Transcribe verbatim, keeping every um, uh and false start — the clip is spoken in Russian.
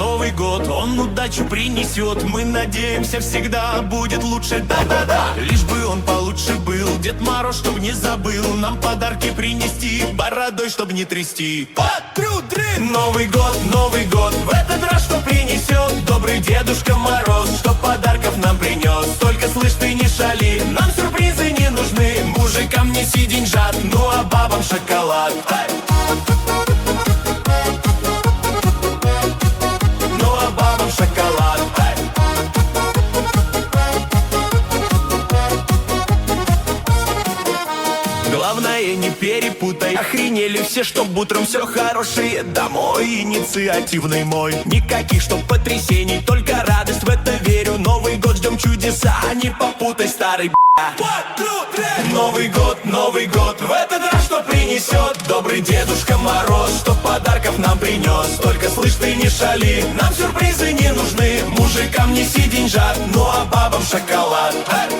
Новый год, он удачу принесет. Мы надеемся, всегда будет лучше, да-да-да. Лишь бы он получше был, Дед Мороз, чтоб не забыл нам подарки принести, бородой, чтоб не трясти. Патрюдрин! Новый год, Новый год, в этот раз что принесет добрый Дедушка Мороз, что подарков нам принес. Только слышь, ты не шали, нам сюрпризы не нужны, мужикам неси деньжат, ну а бабам шоколад. Ну а бабам шоколад. Главное, не перепутай. Охренели все, чтоб утром все хорошее домой. Инициативный мой. Никаких, чтоб потрясений, только радость, в это верю. Новый год, ждем чудеса, не попутай, старый б***ь. Новый год, Новый год, в этот раз что принесет добрый Дедушка Мороз, что подарков нам принес. Только слышь, ты не шали, нам сюрпризы не нужны, мужикам неси деньжат, ну а бабам шоколад.